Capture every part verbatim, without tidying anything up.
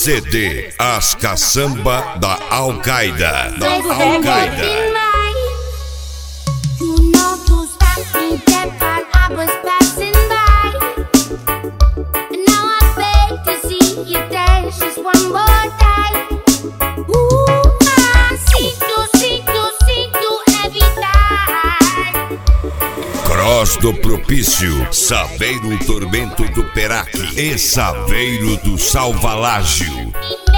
C D As Caçamba da Al-Qaeda. Da Al-Qaeda. Cross do Propício, Saveiro Tormento do Peraque e Saveiro do Salvalágio.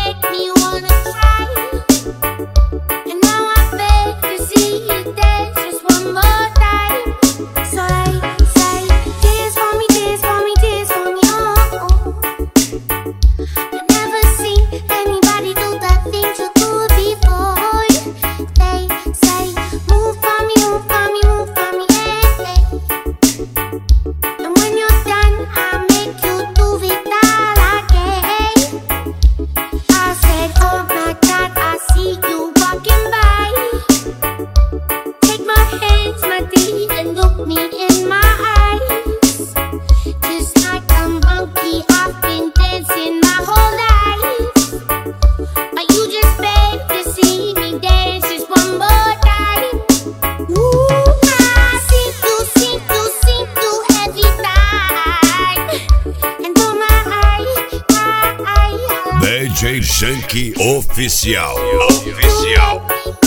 D J Shank Oficial. Oficial.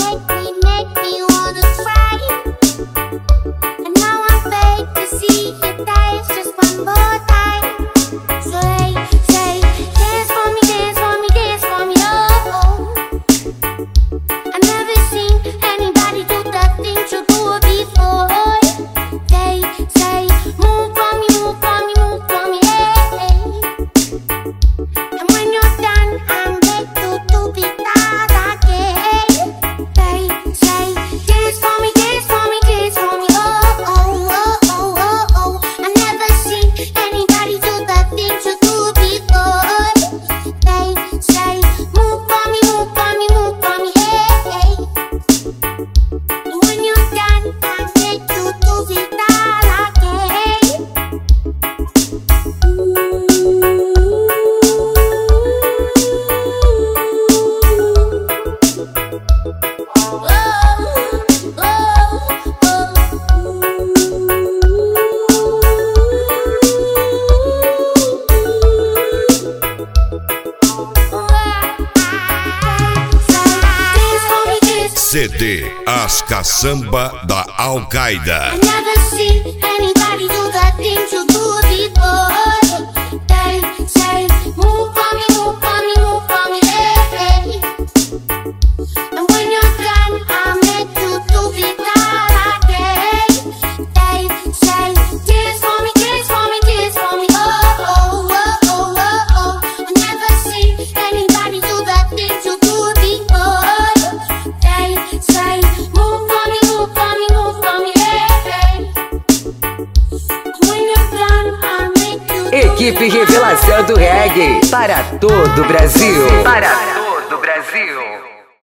C D As Caçamba da Al-Qaeda. Equipe Revelação do Reggae para todo o Brasil. Para todo o Brasil.